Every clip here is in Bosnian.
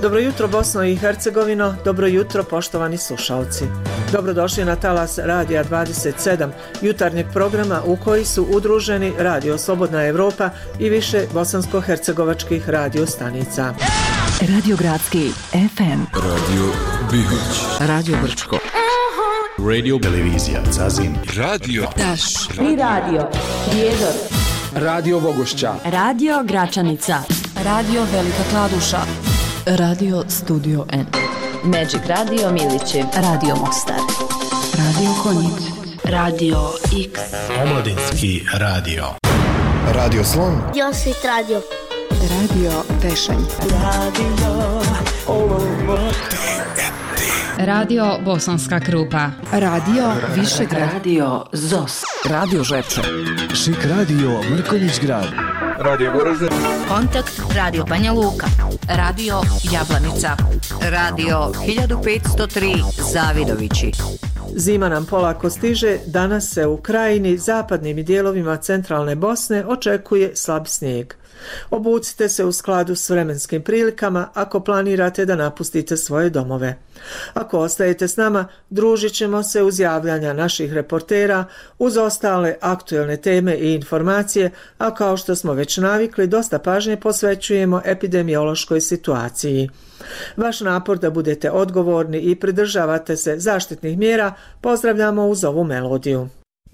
Dobro jutro Bosno i Hercegovino, dobro jutro poštovani slušalci. Dobrodošli na talas Radija 27, jutarnjeg programa u koji su udruženi Radio Slobodna Evropa i više bosansko-hercegovačkih radio stanica. Radio Gradski FM, Radio Bihoć, Radio Brčko, Radio Televizija Zazin, Radio Taš i Radio Prijedor, Radio Vogošća, Radio Gračanica, Radio Velika Kladuša, Radio Studio N, Magic Radio Milići, Radio Mostar, Radio Konjic, Radio X, Omladinski radio, Radio Slon, Josit Radio, Radio Tešanj, Radio Olovo, Radio Bosanska Krupa, Radio Višegrad, Radio Zos, Radio Žepče, Šik radio Mrkonjić Grad, Radio Goražde, Kontakt Radio Banja Luka, Radio Jablanica, Radio 1503 Zavidovići. Zima nam polako stiže, danas se u Krajini, zapadnim i dijelovima centralne Bosne očekuje slab snijeg. Obucite se u skladu s vremenskim prilikama ako planirate da napustite svoje domove. Ako ostajete s nama, družit ćemo se uz javljanja naših reportera, uz ostale aktuelne teme i informacije, a kao što smo već navikli, dosta pažnje posvećujemo epidemiološkoj situaciji. Vaš napor da budete odgovorni i pridržavate se zaštitnih mjera pozdravljamo uz ovu melodiju.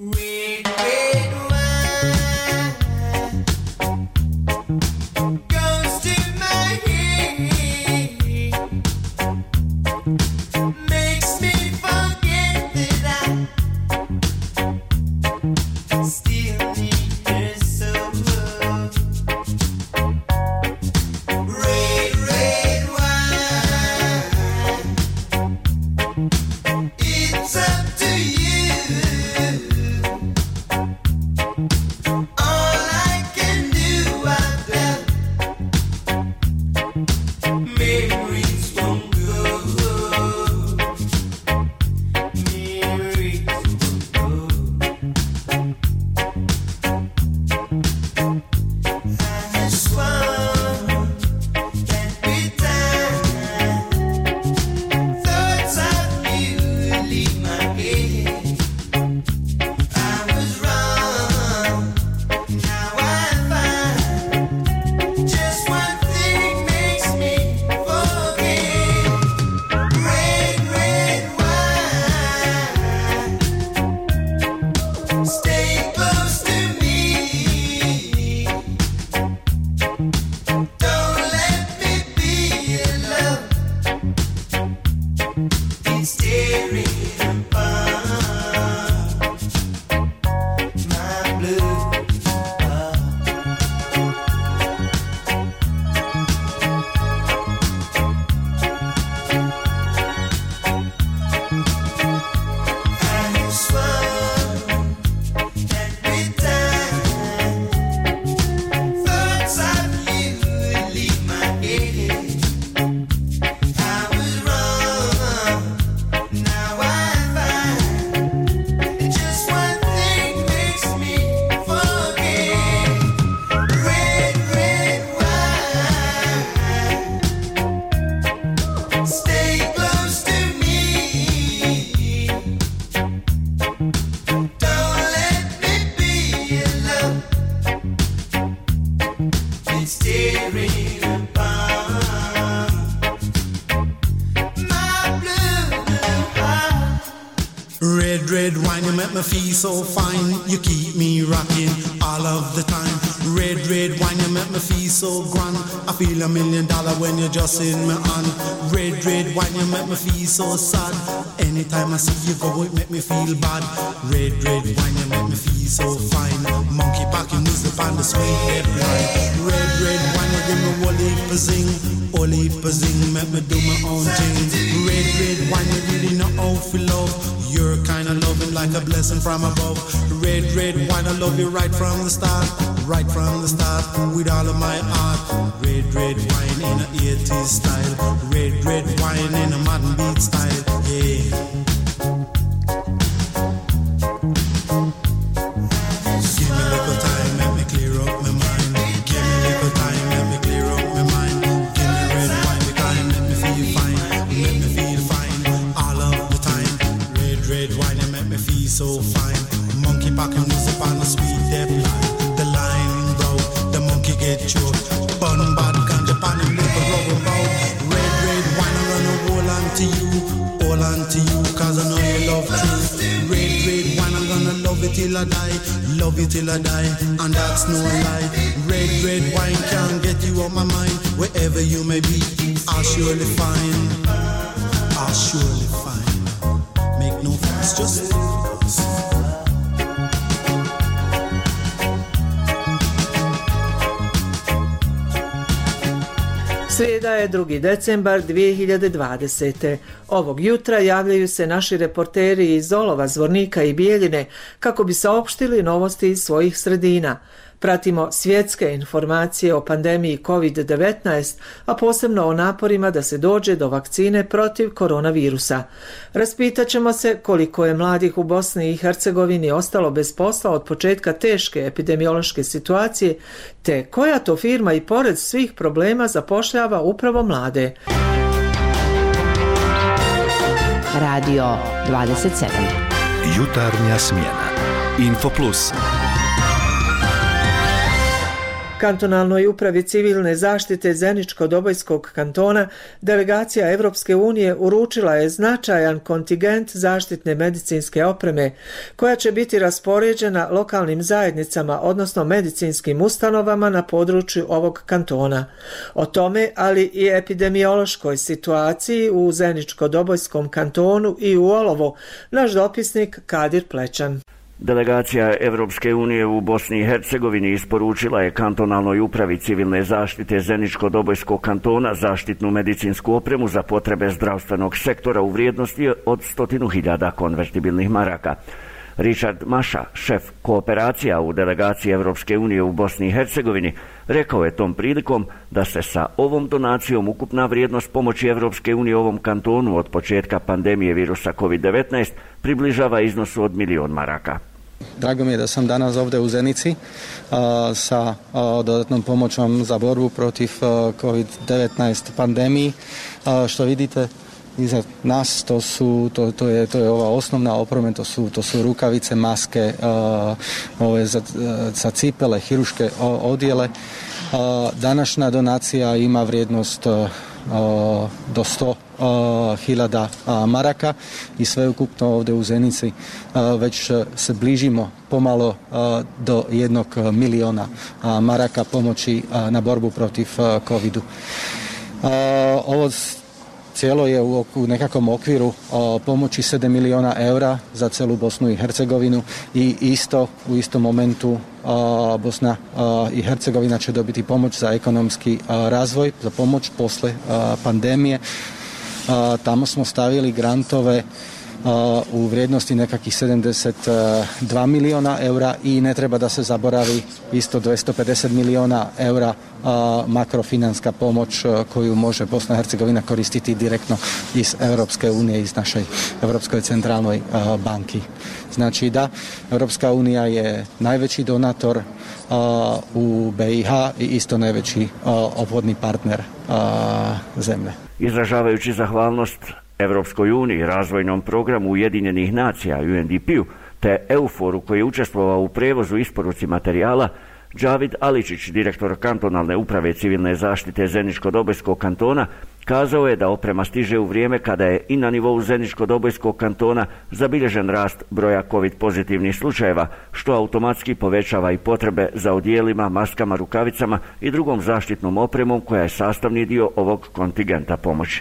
Me feel so fine, you keep me rocking all of the time. Red, red wine, you make me feel so grand. I feel $1 million when you're just in my hand. Red, red wine, you make me feel so sad. Anytime I see you go, it make me feel bad. Red, red wine, you make me feel so fine. Monkey packing music on the sweet red line. Red, red wine, you give me Wally Pazing, make me do my own thing. Red, red wine, you really know how to love. You're kind of loving like a blessing from above. Red, red wine, I love you right from the start. Right from the start, with all of my heart. Red, red wine in a 80s style. Red, red wine in a modern beat style. Yeah. Give me a little time, let me clear up my mind. Give me a little time, let me clear up my mind. Give me red wine, the kind, let red wine, you make me feel so fine. Monkey packing music on a sweet dead line. The line broke, the monkey get choked. Bun bad ganja pan and liver rubber bout. Red wine, I'm gonna hold on to you. Hold on to you, cause I know you love truth. Red wine, I'm gonna love it till I die. Love you till I die, and that's no lie. Red wine can't get you off my mind. Wherever you may be, I'll surely find. I'll surely find. Make no fuss, just fuss. Srijeda je 2. decembar 2020. Ovog jutra javljaju se naši reporteri iz Olova, Zvornika i Bijeljine kako bi saopštili novosti iz svojih sredina. Pratimo svjetske informacije o pandemiji COVID-19, a posebno o naporima da se dođe do vakcine protiv koronavirusa. Raspitat ćemo se koliko je mladih u Bosni i Hercegovini ostalo bez posla od početka teške epidemiološke situacije, te koja to firma i pored svih problema zapošljava upravo mlade. Radio 27. Jutarnja smjena. Info Plus. Kantonalnoj upravi civilne zaštite Zeničko-Dobojskog kantona delegacija Evropske unije uručila je značajan kontingent zaštitne medicinske opreme koja će biti raspoređena lokalnim zajednicama, odnosno medicinskim ustanovama na području ovog kantona. O tome, ali i epidemiološkoj situaciji u Zeničko-Dobojskom kantonu i u Olovu, naš dopisnik Kadir Plećan. Delegacija Evropske unije u Bosni i Hercegovini isporučila je kantonalnoj upravi civilne zaštite Zeničko-Dobojskog kantona zaštitnu medicinsku opremu za potrebe zdravstvenog sektora u vrijednosti od 100.000 konvertibilnih maraka. Richard Maša, šef kooperacija u delegaciji Evropske unije u Bosni i Hercegovini, rekao je tom prilikom da se sa ovom donacijom ukupna vrijednost pomoći Evropske unije ovom kantonu od početka pandemije virusa COVID-19 približava iznosu od 1.000.000 maraka. Drago mi je da sam danas ovdje u Zenici sa dodatnom pomoćom za borbu protiv COVID-19 pandemiji. Što vidite iza nas, to je ova osnovna oprema, to su rukavice, maske, ove za cipele, hiruške odjele. Današnja donacija ima vrijednost do 100.000 maraka i sveukupno ovdje u Zenici već se bližimo pomalo do 1.000.000 maraka pomoći na borbu protiv COVID-u. Ovo cijelo je u nekakvom okviru pomoći 7 milijuna eura za celu Bosnu i Hercegovinu i u istom momentu Bosna i Hercegovina će dobiti pomoć za ekonomski razvoj, za pomoć posle pandemije. Tamo smo stavili grantove u vrijednosti nekakvih 72 milijuna eura i ne treba da se zaboravi isto 250 milijuna eura makrofinanska pomoć koju može Bosna i Hercegovina koristiti direktno iz Europske unije, iz našoj Europskoj centralnoj banki. Znači da, Europska unija je najveći donator u BiH i isto najveći obhodni partner zemlje. Izražavajući zahvalnost Evropskoj uniji, razvojnom programu Ujedinjenih nacija, UNDP-u, te EUFOR-u koji je učestvovao u prevozu i isporuci materijala, Džavid Aličić, direktor kantonalne uprave civilne zaštite Zeničko-Dobojskog kantona, kazao je da oprema stiže u vrijeme kada je i na nivou Zeničko-Dobojskog kantona zabilježen rast broja COVID pozitivnih slučajeva, što automatski povećava i potrebe za odjelima, maskama, rukavicama i drugom zaštitnom opremom koja je sastavni dio ovog kontingenta pomoći.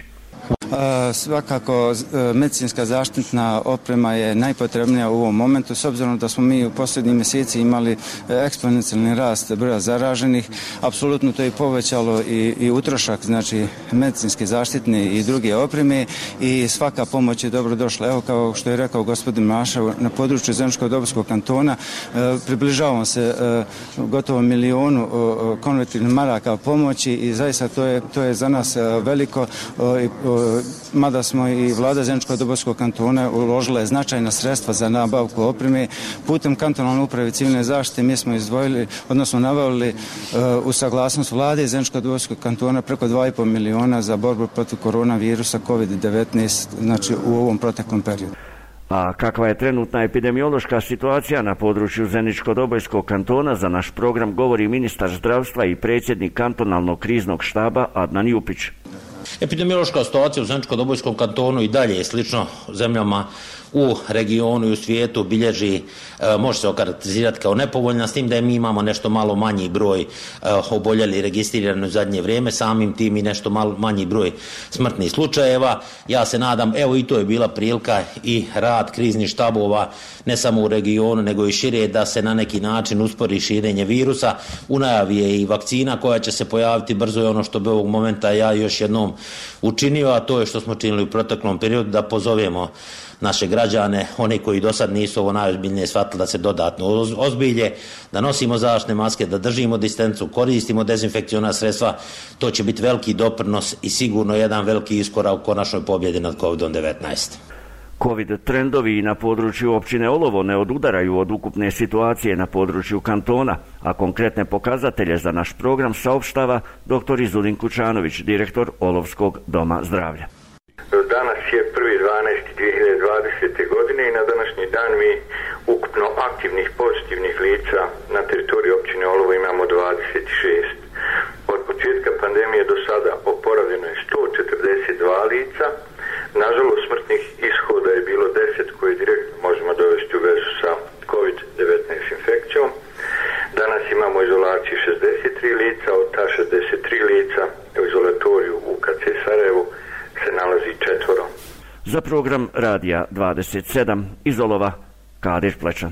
Svakako medicinska zaštitna oprema je najpotrebnija u ovom momentu, s obzirom da smo mi u posljednjih mjeseci imali eksponencijalni rast broja zaraženih. Apsolutno to je povećalo i utrošak, znači medicinske zaštitne i druge opreme i svaka pomoć je dobro došla. Evo, kao što je rekao gospodin Maša, na području Zeničko-Dobojskog kantona približavamo se gotovo 1.000.000 konvertibilnih maraka pomoći i zaista to je za nas veliko, mada smo i vlada Zeničko-Dobojskog kantona uložila je značajna sredstva za nabavku opreme. Putem kantonalne uprave civilne zaštite mi smo izdvojili, odnosno nabavili u saglasnost vlade Zeničko-Dobojskog kantona preko 2,5 milijuna za borbu protiv koronavirusa COVID-19, znači u ovom proteklom periodu. A kakva je trenutna epidemiološka situacija na području Zeničko-Dobojskog kantona, za naš program govori ministar zdravstva i predsjednik kantonalnog kriznog štaba Adnan Jupić. Epidemiološka situacija u Zeničko-Dobojskom kantonu i dalje je slično zemljama u regionu i u svijetu bilježi, može se okarakterizirati kao nepovoljna, s tim da mi imamo nešto malo manji broj oboljeli registrirani u zadnje vrijeme, samim tim i nešto malo manji broj smrtnih slučajeva. Ja se nadam, evo i to je bila prilika i rad kriznih štabova ne samo u regionu nego i šire, da se na neki način uspori širenje virusa. U najavi je i vakcina koja će se pojaviti brzo, je ono što bi ovog momenta ja još jednom učinio, a to je što smo činili u proteklom periodu, da pozovemo naše građane, oni koji do sad nisu ovo najozbiljnije shvatili, da se dodatno ozbilje, da nosimo zaštitne maske, da držimo distancu, koristimo dezinfekciona sredstva. To će biti veliki doprinos i sigurno jedan veliki iskorak u konačnoj pobjedi nad COVID-19. Covid trendovi na području općine Olovo ne odudaraju od ukupne situacije na području kantona, a konkretne pokazatelje za naš program saopštava dr. Izudin Kučanović, direktor Olovskog doma zdravlja. Danas je 1.12.2020. godine i na današnji dan mi ukupno aktivnih pozitivnih lica na teritoriji općine Olovo imamo 26. Od početka pandemije do sada oporavljeno je 142 lica. Nažalost, smrtnih ishoda je bilo 10 koje direktno možemo dovesti u vezu sa COVID-19 infekcijom. Danas imamo u izolaciji 63 lica, od ta 63 lica u izolatoriju u KC Sarajevu se nalazi 4. Za program Radija 27 iz Olova, Kadir Plečan.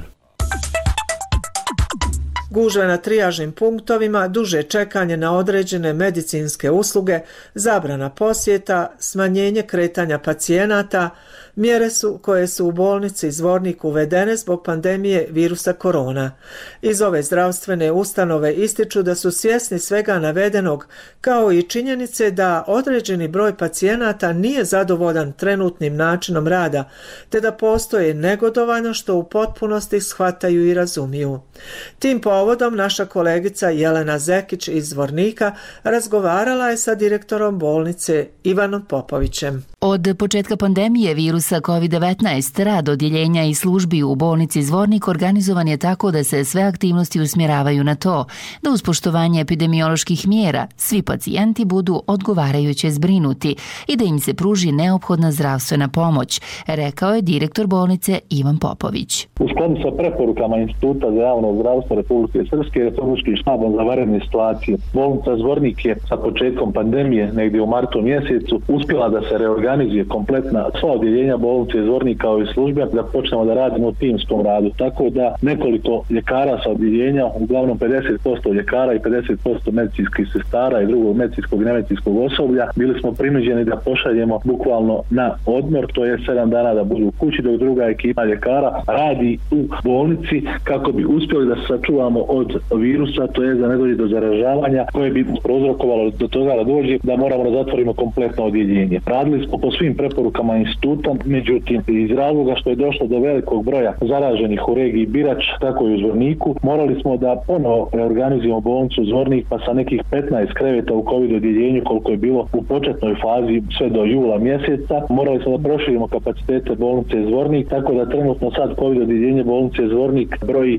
Gužve na trijažnim punktovima, duže čekanje na određene medicinske usluge, zabrana posjeta, smanjenje kretanja pacijenata, mjere su koje su u bolnici Zvornik uvedene zbog pandemije virusa korona. Iz ove zdravstvene ustanove ističu da su svjesni svega navedenog, kao i činjenice da određeni broj pacijenata nije zadovoljan trenutnim načinom rada, te da postoje negodovanja što u potpunosti shvataju i razumiju. Tim povodom naša kolegica Jelena Zekić iz Zvornika razgovarala je sa direktorom bolnice Ivanom Popovićem. Od početka pandemije virusa COVID-19 rad odjeljenja i službi u bolnici Zvornik organizovan je tako da se sve aktivnosti usmjeravaju na to da uz poštovanje epidemioloških mjera svi pacijenti budu odgovarajuće zbrinuti i da im se pruži neophodna zdravstvena pomoć, rekao je direktor bolnice Ivan Popović. U skladu sa preporukama Instituta za javno zdravstvo Republike Srpske i Republičkim štabom za vanredne situacije, bolnica Zvornik je sa početkom pandemije negdje u martu mjesecu uspjela da se reorganizuje kompletna sva odjeljenja bolnice Zvornik kao i službe, da počnemo da radimo u timskom radu. Tako da nekoliko ljekara sa odjeljenja, uglavnom 50% ljekara i 50% medicinskih sestara i drugog medicinskog i nemedicinskog osoblja, bili smo prinuđeni da pošaljemo bukvalno na odmor, to je 7 dana da budu u kući, dok druga ekipa ljekara radi u bolnici kako bi uspjeli da se sačuvamo od virusa, to je da ne dođe do zaražavanja koje bi prouzrokovalo do toga da dođe da moramo da zatvorimo kompletno odjeljenje. Radili smo po svim preporukama instituta, međutim iz razloga što je došlo do velikog broja zaraženih u regiji Birač, tako i u Zvorniku, morali smo da ponovo reorganizujemo bolnicu Zvornik, pa sa nekih 15 kreveta u COVID odjeljenju koliko je bilo u početnoj fazi sve do jula mjeseca, morali smo da proširimo kapacitete bolnice Zvornik, tako da trenutno sad COVID odjeljenje bolnice Zvornik broji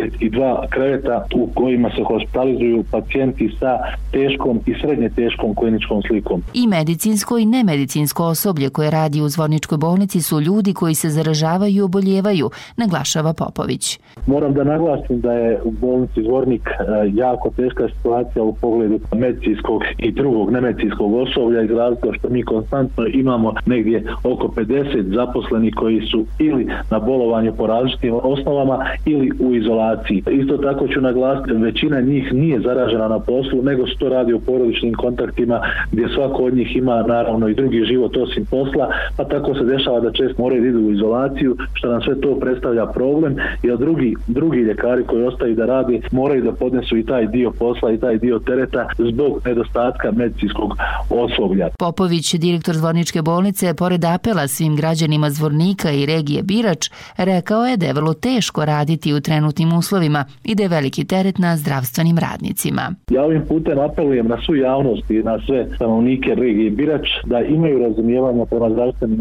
52 kreveta u kojima se hospitalizuju pacijenti sa teškom i srednje teškom kliničkom slikom. I medicinsko i nemedicinsko osoblje koje radi u Zvorničkoj bolnici su ljudi koji se zaražavaju i oboljevaju, naglašava Popović. Moram da naglasim da je u bolnici Zvornik jako teška situacija u pogledu medicinskog i drugog nemedicinskog osoblja iz razloga što mi konstantno imamo negdje oko 50 zaposlenih koji su ili na bolovanju po različitim osnovama ili u izolaciji. Isto tako ću naglasiti, većina njih nije zaražena na poslu, nego se to radi u porodičnim kontaktima gdje svako od njih ima naravno i drugi život osim posla, pa tako se dešava da često moraju da idu u izolaciju, što nam sve to predstavlja problem, jer drugi ljekari koji ostaju da radi moraju da podnesu i taj dio posla i taj dio tereta zbog nedostatka medicinskog osoblja. Popović, direktor Zvorničke bolnice, pored apela svim građanima Zvornika i regije Birač, rekao je da je vrlo teško raditi u trenutnim uslovima i da je veliki teret na zdravstvenim radnicima. Ja ovim putem apelujem na svu javnost i na sve stanovnike regije Birač da imaju razumijevanja prema zdravstvenim radnicima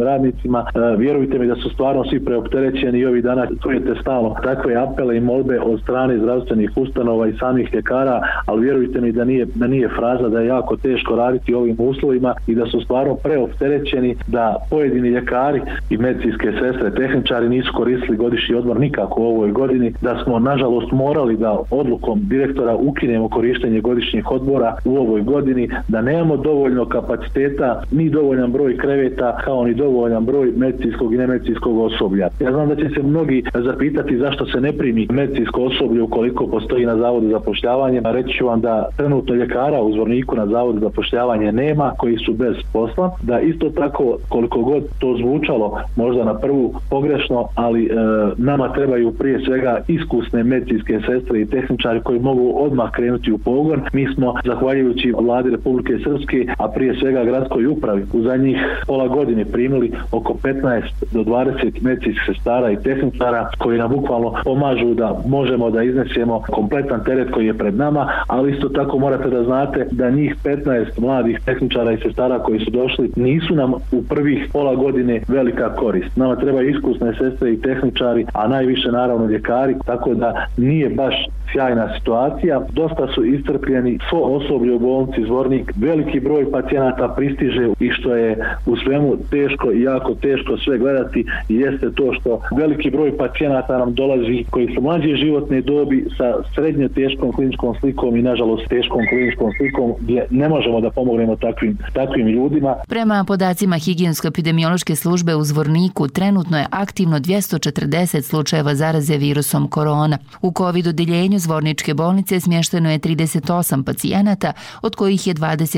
bolnicima. Vjerujte mi da su stvarno svi preopterećeni i ovih dana čujete stalno takve apele i molbe od strane zdravstvenih ustanova i samih ljekara, ali vjerujte mi da nije fraza da je jako teško raditi u ovim uslovima i da su stvarno preopterećeni, da pojedini ljekari i medicinske sestre, tehničari nisu koristili godišnji odmor nikako u ovoj godini, da smo nažalost morali da odlukom direktora ukinemo korištenje godišnjih odmora u ovoj godini, da nemamo dovoljno kapaciteta, ni dovoljan broj kreveta, kao ni dovoljan broj medicinskog i nemedicinskog osoblja. Ja znam da će se mnogi zapitati zašto se ne primi medicinsko osoblje ukoliko postoji na Zavodu za zapošljavanje. Reći ću vam da trenutno ljekara u Zvorniku na Zavodu za zapošljavanje nema, koji su bez posla, da isto tako koliko god to zvučalo možda na prvu pogrešno, ali nama trebaju prije svega iskusne medicinske sestre i tehničari koji mogu odmah krenuti u pogon. Mi smo, zahvaljujući Vladi Republike Srpske, a prije svega gradskoj upravi, u zadnjih pola godine primili oko 15 do 20 medicinskih sestara i tehničara koji nam bukvalno pomažu da možemo da iznesemo kompletan teret koji je pred nama, ali isto tako morate da znate da njih 15 mladih tehničara i sestara koji su došli nisu nam u prvih pola godine velika korist. Nama treba iskusne sestre i tehničari, a najviše naravno ljekari, tako da nije baš sjajna situacija. Dosta su iscrpljeni svo osoblje u bolnici Zvornik, veliki broj pacijenata pristiže i što je u svemu teško i jako teško sve gledati jeste to što veliki broj pacijenata nam dolazi koji su mlađe životne dobi sa srednje teškom kliničkom slikom i nažalost teškom kliničkom slikom gdje ne možemo da pomognemo takvim ljudima. Prema podacima higijensko-epidemiološke službe u Zvorniku trenutno je aktivno 240 slučajeva zaraze virusom korona. U COVID odeljenju Zvorničke bolnice smješteno je 38 pacijenata, od kojih je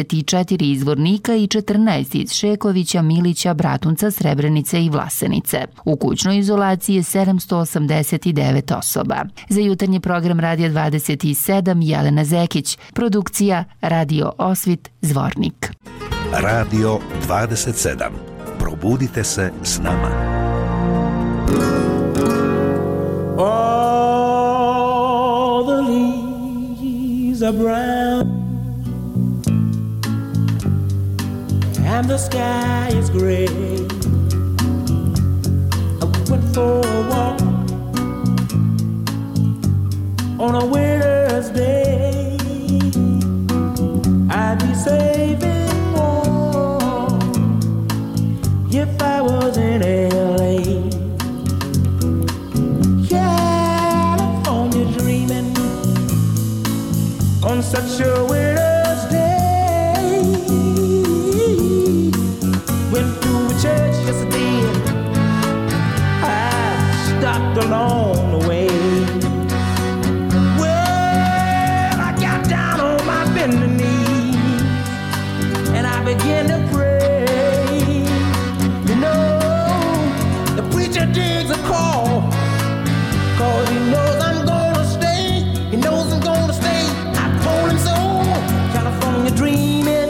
24 iz Zvornika i 14 iz Šekovića, Milića, Bratunca, Srebrenice i Vlasenice. U kućnoj izolaciji je 789 osoba. Za jutarnji program Radija 27 Jelena Zekić, produkcija Radio Osvit Zvornik. Radio 27. Probudite se s nama. All the leaves are brown and the sky is gray. I went for a walk on a winter's day. I'd be saving warm if I was in LA. California dreaming on such a winter's day. Went to a church yesterday. I stopped along the way. Well, I got down on my bending knees and I began to pray. You know, the preacher digs a call, 'cause he knows I'm gonna stay. He knows I'm gonna stay. I told him so. California dreaming.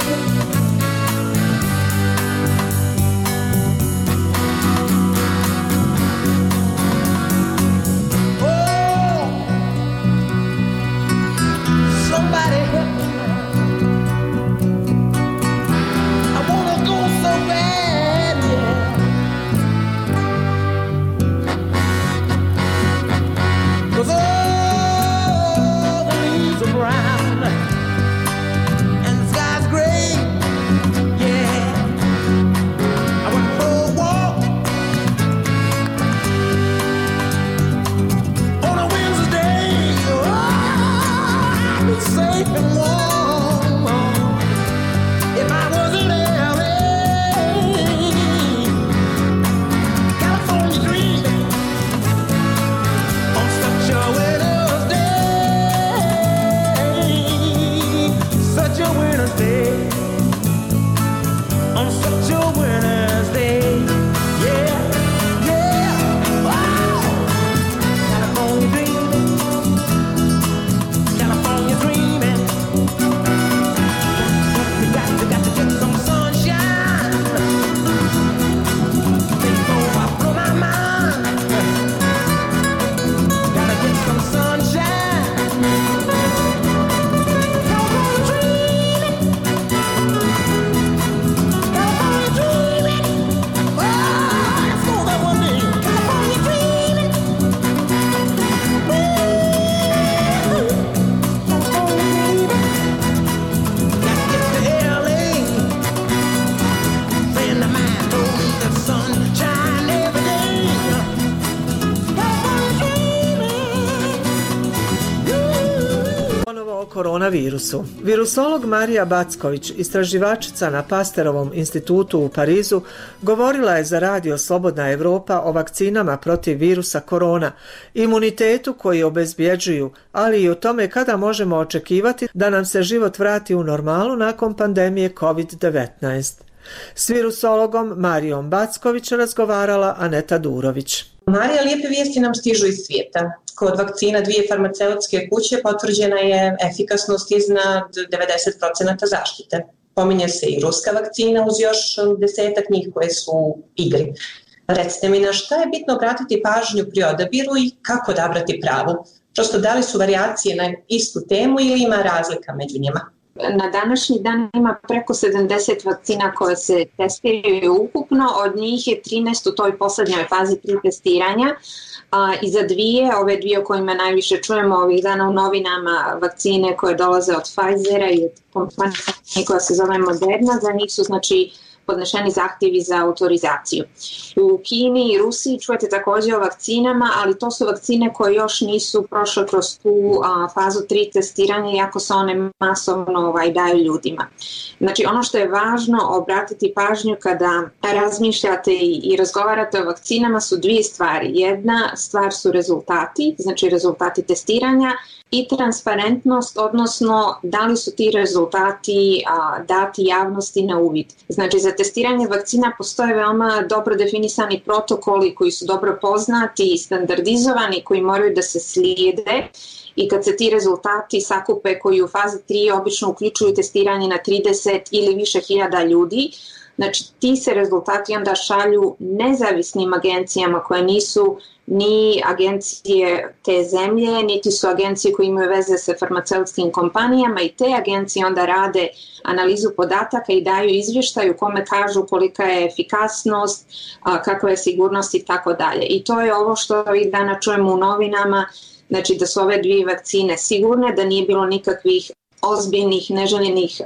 koronavirusu. Virusolog Marija Backović, istraživačica na Pasterovom institutu u Parizu, govorila je za Radio Slobodna Evropa o vakcinama protiv virusa korona, imunitetu koji obezbjeđuju, ali i o tome kada možemo očekivati da nam se život vrati u normalu nakon pandemije COVID-19. S virusologom Marijom Backović razgovarala Aneta Durović. Marija, lijepe vijesti nam stižu iz svijeta. Kod vakcina 2 farmaceutske kuće potvrđena je efikasnost iznad 90% zaštite. Pominje se i ruska vakcina uz još 10 njih koje su u igri. Recite mi, na šta je bitno obratiti pažnju pri odabiru i kako odabrati pravu? Prosto, da li su varijacije na istu temu ili ima razlika među njima? Na današnji dan ima preko 70 vakcina koje se testiraju ukupno, od njih je 13 u toj posljednjoj fazi 3 testiranja i za ove dvije o kojima najviše čujemo ovih dana u novinama, vakcine koje dolaze od Pfizera i od kompanije koja se zove Moderna, za njih su podnešeni zahtjevi za autorizaciju. U Kini i Rusiji čujete također o vakcinama, ali to su vakcine koje još nisu prošle kroz tu fazu 3 testiranja, iako se one masovno daju ljudima. Znači, ono što je važno obratiti pažnju kada razmišljate i razgovarate o vakcinama su 2 stvari. Jedna stvar su rezultati, znači rezultati testiranja, i transparentnost, odnosno da li su ti rezultati dati javnosti na uvid. Znači, za testiranje vakcina postoje veoma dobro definisani protokoli koji su dobro poznati i standardizovani, koji moraju da se slijede, i kad se ti rezultati sakupe koji u fazi 3 obično uključuju testiranje na 30 ili više hiljada ljudi, znači ti se rezultati onda šalju nezavisnim agencijama koje nisu ni agencije te zemlje, niti su agencije koje imaju veze sa farmaceutskim kompanijama, i te agencije onda rade analizu podataka i daju izvještaj u kome kažu kolika je efikasnost, kakva je sigurnost i tako dalje. I to je ovo što ovih dana čujemo u novinama, znači da su ove 2 vakcine sigurne, da nije bilo nikakvih ozbiljnih neželjenih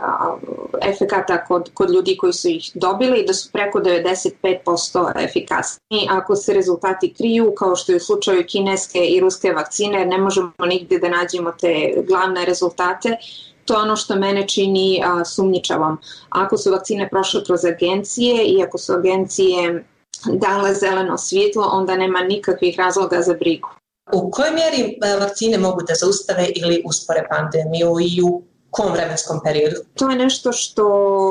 efekata kod ljudi koji su ih dobili i da su preko 95% efikasni. Ako se rezultati kriju, kao što je u slučaju kineske i ruske vakcine, ne možemo nigdje da nađemo te glavne rezultate, to je ono što mene čini sumnjičavom. Ako su vakcine prošle kroz agencije i ako su agencije dale zeleno svjetlo, onda nema nikakvih razloga za brigu. U kojoj mjeri vakcine mogu da zaustave ili uspore pandemiju i u kom vremenskom periodu? To je nešto što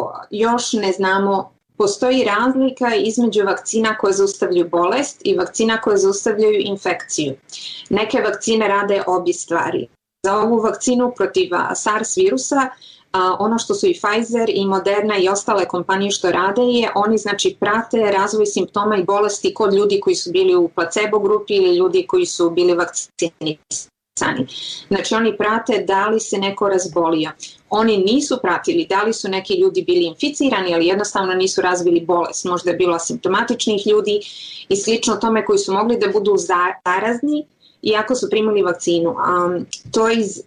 još ne znamo. Postoji razlika između vakcina koje zaustavljaju bolest i vakcina koje zaustavljaju infekciju. Neke vakcine rade obje stvari. Za ovu vakcinu protiv SARS virusa, ono što su i Pfizer i Moderna i ostale kompanije što rade je, oni znači prate razvoj simptoma i bolesti kod ljudi koji su bili u placebo grupi ili ljudi koji su bili vakcinisani. Znači oni prate da li se neko razbolio. Oni nisu pratili da li su neki ljudi bili inficirani, ali jednostavno nisu razvili bolest. Možda je bilo asimptomatičnih ljudi i slično tome koji su mogli da budu zarazni iako su primili vakcinu. To je iz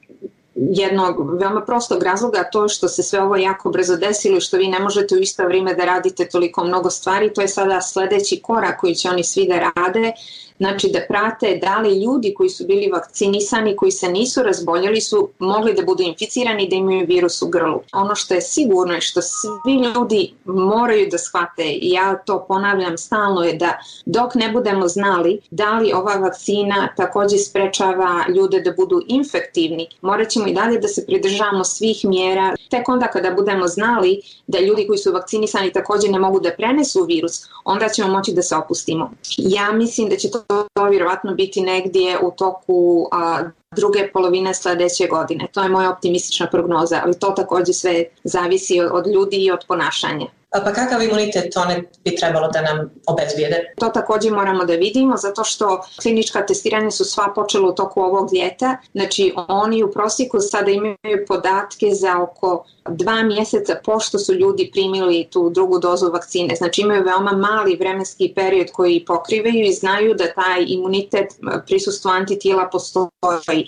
jednog veoma prostog razloga, to što se sve ovo jako brzo desilo i što vi ne možete u isto vrijeme da radite toliko mnogo stvari, to je sada sljedeći korak koji će oni svi da rade, znači da prate da li ljudi koji su bili vakcinisani, koji se nisu razboljeli, su mogli da budu inficirani, da imaju virus u grlu. Ono što je sigurno i što svi ljudi moraju da shvate, i ja to ponavljam stalno, je da dok ne budemo znali da li ova vakcina također sprečava ljude da budu infektivni, morat ćemo i dalje da se pridržavamo svih mjera. Tek onda kada budemo znali da ljudi koji su vakcinisani također ne mogu da prenesu virus, onda ćemo moći da se opustimo. Ja mislim da će to vjerovatno biti negdje u toku druge polovine sljedeće godine. To je moja optimistična prognoza, ali to također sve zavisi od ljudi i od ponašanja. Pa kakav imunitet one bi trebalo da nam obezbijede? To također moramo da vidimo, zato što klinička testiranja su sva počela u toku ovog ljeta. Znači oni u prosjeku sada imaju podatke za oko 2 mjeseca pošto su ljudi primili tu drugu dozu vakcine. Znači imaju veoma mali vremenski period koji pokrivaju i znaju da taj imunitet, prisustvo antitijela postoji.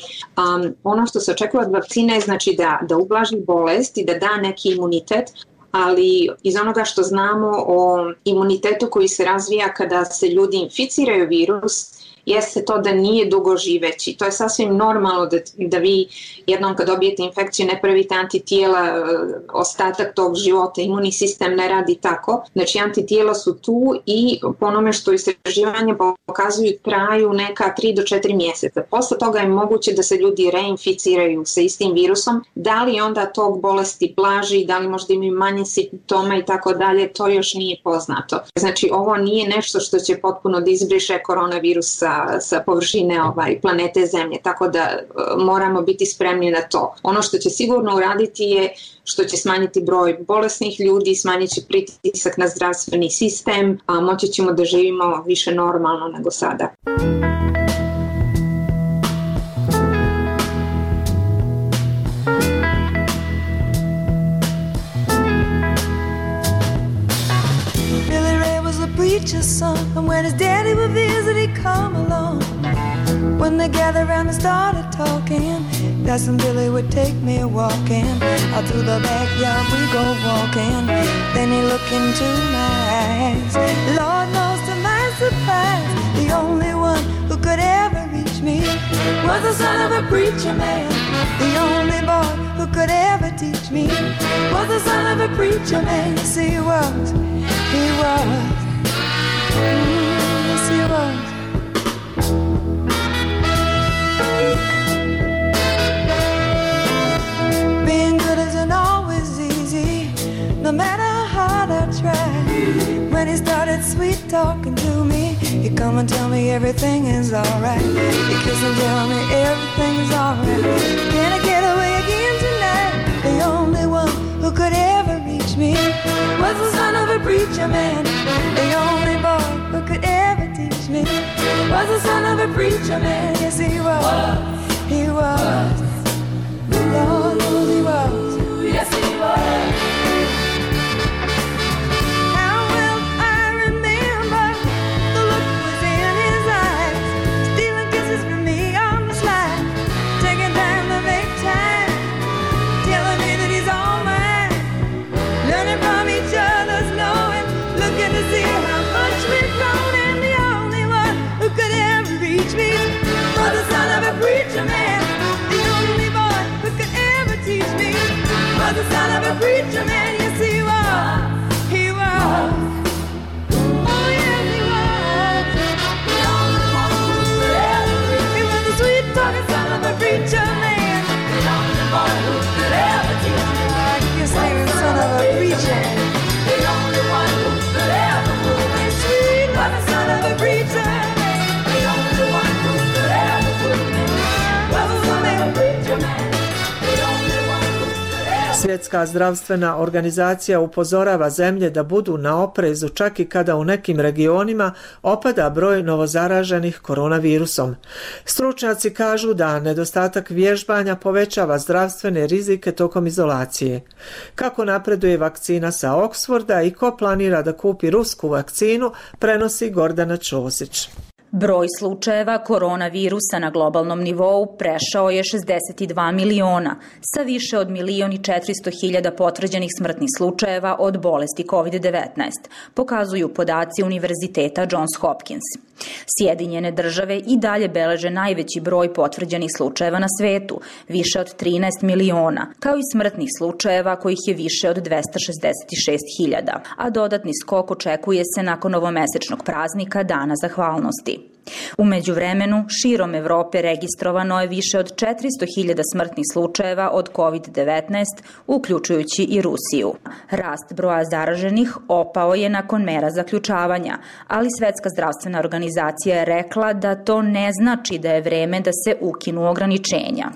Ono što se očekuje od vakcine je znači da ublaži bolest i da da neki imunitet, ali iz onoga što znamo o imunitetu koji se razvija kada se ljudi inficiraju virus jeste to da nije dugoživeći. To je sasvim normalno da vi jednom kad dobijete infekciju ne pravite antitijela ostatak tog života, imunni sistem ne radi tako. Znači antitijela su tu i po onome što istraživanja pokazuju traju neka 3 do 4 mjeseca. Posle toga je moguće da se ljudi reinficiraju sa istim virusom. Da li onda tog bolesti blaži, da li možda imaju manje simptoma i tako dalje, to još nije poznato. Znači ovo nije nešto što će potpuno da izbriše koronavirus sa površine planete Zemlje, tako da moramo biti spremni na to. Ono što će sigurno uraditi je što će smanjiti broj bolesnih ljudi, smanjit će pritisak na zdravstveni sistem, a moći ćemo da živimo više normalno nego sada. Preacher's son, and when his daddy would visit, he'd come along. When they gathered around and started talking, Cousin Billy would take me walking. Out through the backyard we go walking. Then he looked into my eyes. Lord knows to my surprise, the only one who could ever reach me was the son of a preacher man. The only boy who could ever teach me was the son of a preacher man. Yes, he was. He was. Yes, he was. Being good isn't always easy, no matter how hard I try. When he started sweet talking to me, he'd come and tell me everything is alright. He'd kiss and tell me everything is alright. Can I get away again tonight? The only one who could ever reach me was the son of a preacher man. The only boy who could ever teach me was the son of a preacher man. Yes, he was. He was. Lord knows he was. Yes, he was. How well I remember the look was in his eyes, stealing kisses from me on the slide, taking time to make time, telling me that he's all mine, learning from each other's knowing, looking to see how much we've grown, and the only one who could ever reach me was the son of a preacher man. The only boy who could ever teach me was the son of a preacher man. Yes, he was. He was. Oh, yes, he was. The only one who could ever reach me. He was the sweet talking son of a preacher man. The only boy who could ever teach me. You're saying son of a preacher. The only one who could ever move me sweet was the son of a preacher man. The only one who could ever move me was the son of a preacher man. Svjetska zdravstvena organizacija upozorava zemlje da budu na oprezu čak i kada u nekim regionima opada broj novozaraženih koronavirusom. Stručnjaci kažu da nedostatak vježbanja povećava zdravstvene rizike tokom izolacije. Kako napreduje vakcina sa Oxforda i ko planira da kupi rusku vakcinu, prenosi Gordana Ćosić. Broj slučajeva koronavirusa na globalnom nivou prešao je 62 miliona, sa više od 1.400.000 potvrđenih smrtnih slučajeva od bolesti COVID-19, pokazuju podaci Univerziteta Johns Hopkins. Sjedinjene države i dalje beleže najveći broj potvrđenih slučajeva na svetu, više od 13 miliona, kao i smrtnih slučajeva kojih je više od 266.000, a dodatni skok očekuje se nakon novomesečnog praznika Dana zahvalnosti. U međuvremenu, širom Evrope registrovano je više od 400.000 smrtnih slučajeva od COVID-19, uključujući i Rusiju. Rast broja zaraženih opao je nakon mera zaključavanja, ali Svetska zdravstvena organizacija je rekla da to ne znači da je vreme da se ukinu ograničenja.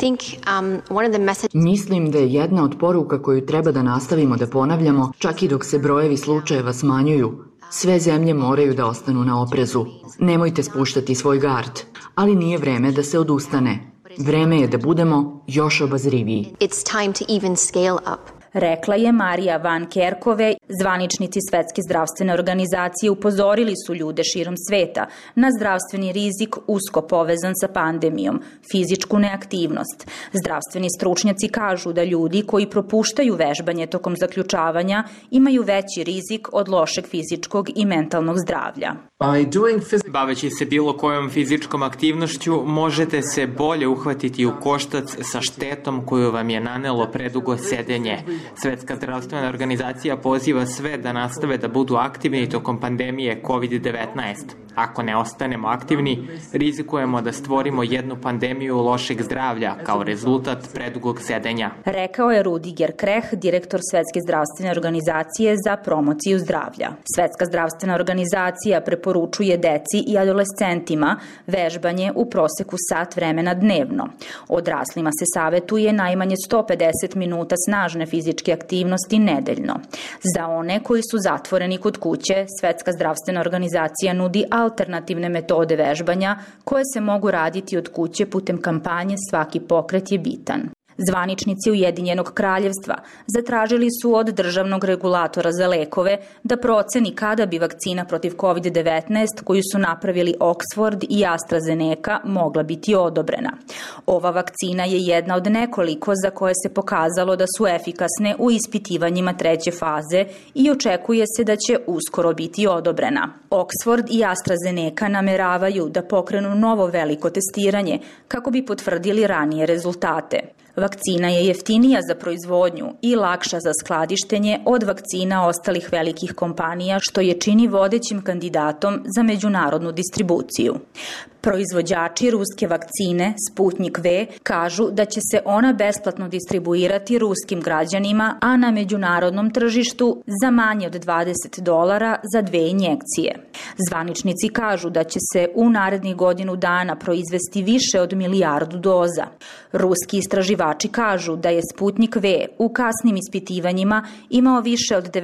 Mislim da je jedna od poruka koju treba da nastavimo da ponavljamo, čak i dok se brojevi slučajeva smanjuju. Sve zemlje moraju da ostanu na oprezu. Nemojte spuštati svoj gard, ali nije vreme da se odustane. Vreme je da budemo još obazriviji. Rekla je Marija Van Kerkove Zvaničnici Svetske zdravstvene organizacije upozorili su ljude širom sveta na zdravstveni rizik usko povezan sa pandemijom, fizičku neaktivnost. Zdravstveni stručnjaci kažu da ljudi koji propuštaju vežbanje tokom zaključavanja imaju veći rizik od lošeg fizičkog i mentalnog zdravlja. Baveći se bilo kojom fizičkom aktivnošću, možete se bolje uhvatiti u koštac sa štetom koju vam je nanelo predugo sedenje. Svetska zdravstvena organizacija poziva sve da nastave da budu aktivni tokom pandemije COVID-19. Ako ne ostanemo aktivni, rizikujemo da stvorimo jednu pandemiju lošeg zdravlja kao rezultat predugog sedenja. Rekao je Rudiger Kreh, direktor Svetske zdravstvene organizacije za promociju zdravlja. Svetska zdravstvena organizacija preporučuje deci i adolescentima vežbanje u proseku sat vremena dnevno. Odraslima se savetuje najmanje 150 minuta snažne fizičke aktivnosti nedeljno. Za one koji su zatvoreni kod kuće, Svetska zdravstvena organizacija nudi alternativne metode vežbanja koje se mogu raditi od kuće putem kampanje Svaki pokret je bitan. Zvaničnici Ujedinjenog kraljevstva zatražili su od državnog regulatora za lekove da proceni kada bi vakcina protiv COVID-19 koju su napravili Oxford i AstraZeneca mogla biti odobrena. Ova vakcina je jedna od nekoliko za koje se pokazalo da su efikasne u ispitivanjima 3. faze i očekuje se da će uskoro biti odobrena. Oxford i AstraZeneca nameravaju da pokrenu novo veliko testiranje kako bi potvrdili ranije rezultate. Vakcina je jeftinija za proizvodnju i lakša za skladištenje od vakcina ostalih velikih kompanija, što je čini vodećim kandidatom za međunarodnu distribuciju. Proizvođači ruske vakcine Sputnik V kažu da će se ona besplatno distribuirati ruskim građanima, a na međunarodnom tržištu za manje od $20 za 2 injekcije. Zvaničnici kažu da će se u narednih godinu dana proizvesti više od 1 milijardu doza. Ruski istraživači kažu da je Sputnik V u kasnim ispitivanjima imao više od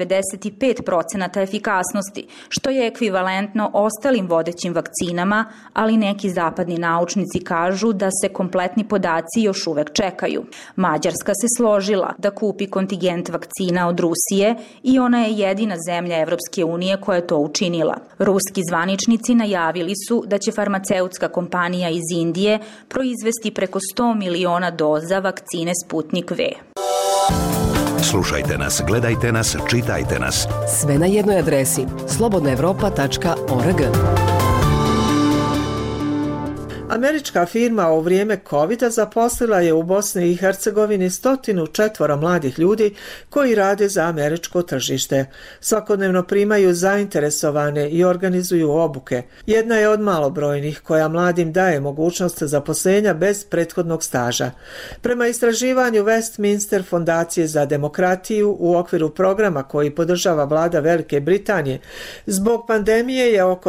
95% efikasnosti, što je ekvivalentno ostalim vodećim vakcinama, ali neki zapadni naučnici kažu da se kompletni podaci još uvek čekaju. Mađarska se složila da kupi kontingent vakcina od Rusije i ona je jedina zemlja Evropske unije koja je to učinila. Ruski zvaničnici najavili su da će farmaceutska kompanija iz Indije proizvesti preko 100 miliona doza vakcine Sputnik V. Slušajte nas, gledajte nas, čitajte nas. Sve na jednoj adresi slobodnaevropa.org. Američka firma u vrijeme COVID-a zaposlila je u Bosni i Hercegovini 104 mladih ljudi koji rade za američko tržište. Svakodnevno primaju zainteresovane i organizuju obuke. Jedna je od malobrojnih koja mladim daje mogućnost zaposlenja bez prethodnog staža. Prema istraživanju Westminster fondacije za demokratiju u okviru programa koji podržava vlada Velike Britanije, zbog pandemije je oko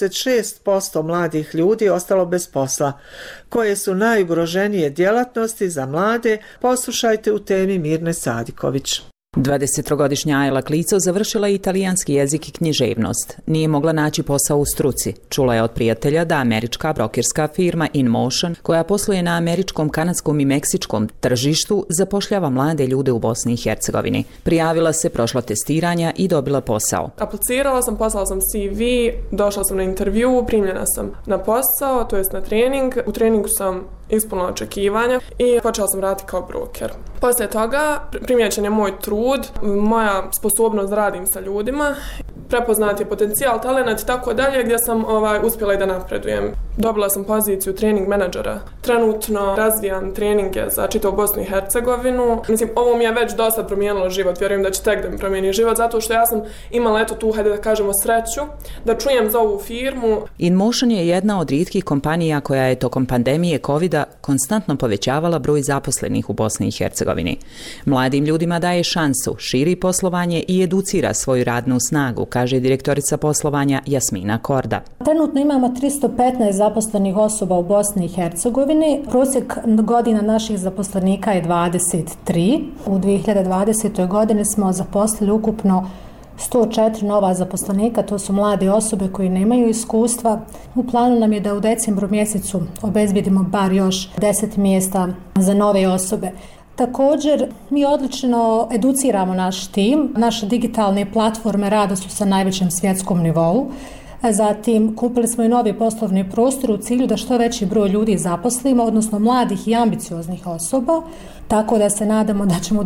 36% mladih ljudi ostalo bez posla. Koje su najugroženije djelatnosti za mlade, poslušajte u temi Mirne Sadiković. 23-godišnja Ajla Klico završila je italijanski jezik i književnost. Nije mogla naći posao u struci. Čula je od prijatelja da američka brokerska firma InMotion, koja posluje na američkom, kanadskom i meksičkom tržištu, zapošljava mlade ljude u Bosni i Hercegovini. Prijavila se, prošla testiranja i dobila posao. Aplicirala sam, poslala sam CV, došla sam na intervju, primljena sam na posao, to jest na trening. U treningu sam ispunila očekivanja i počela sam raditi kao broker. Poslije toga primijećen je moj trud, moja sposobnost da radim sa ljudima, prepoznat je potencijal, talent i tako dalje, gdje sam uspjela i da napredujem. Dobila sam poziciju trening menadžera. Trenutno razvijam treninge za čitavu Bosnu i Hercegovinu. Mislim, ovo mi je već dosta promijenilo život, vjerujem da će tek da mi promijeni život, zato što ja sam imala tu, hajde da kažemo, sreću da čujem za ovu firmu. InMotion je jedna od rijetkih kompanija koja je tokom pandemije COVID-a konstantno povećavala broj zaposlenih u Bosni i Hercegovini. Mladim ljudima daje šansu, širi poslovanje i educira svoju radnu snagu, kaže direktorica poslovanja Jasmina Korda. Trenutno imamo 315 zaposlenih osoba u Bosni i Hercegovini. Prosjek godina naših zaposlenika je 23. U 2020. godini smo zaposlili ukupno 104 nova zaposlenika, to su mlade osobe koji nemaju iskustva. U planu nam je da u decembru mjesecu obezbjedimo bar još 10 mjesta za nove osobe. Također, mi odlično educiramo naš tim. Naše digitalne platforme rada su sa najvećem svjetskom nivou. Zatim, kupili smo i novi poslovni prostor u cilju da što veći broj ljudi zaposlimo, odnosno mladih i ambicioznih osoba, tako da se nadamo da ćemo u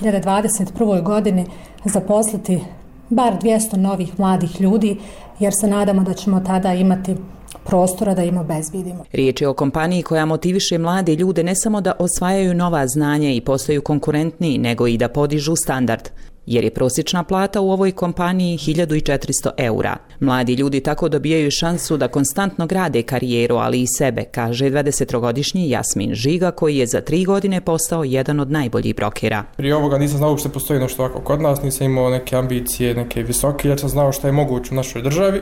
2021. godini zaposliti bar 200 novih mladih ljudi, jer se nadamo da ćemo tada imati prostora da im obezbjedimo. Riječ je o kompaniji koja motiviše mlade ljude ne samo da osvajaju nova znanja i postaju konkurentniji, nego i da podižu standard, jer je prosječna plata u ovoj kompaniji 1400 eura. Mladi ljudi tako dobijaju šansu da konstantno grade karijeru, ali i sebe, kaže 20-godišnji Jasmin Žiga, koji je za 3 godine postao jedan od najboljih brokera. Prije ovoga nisam znao što postoji nešto ovako kod nas, nisam imao neke ambicije, neke visoke, jer sam znao što je moguće u našoj državi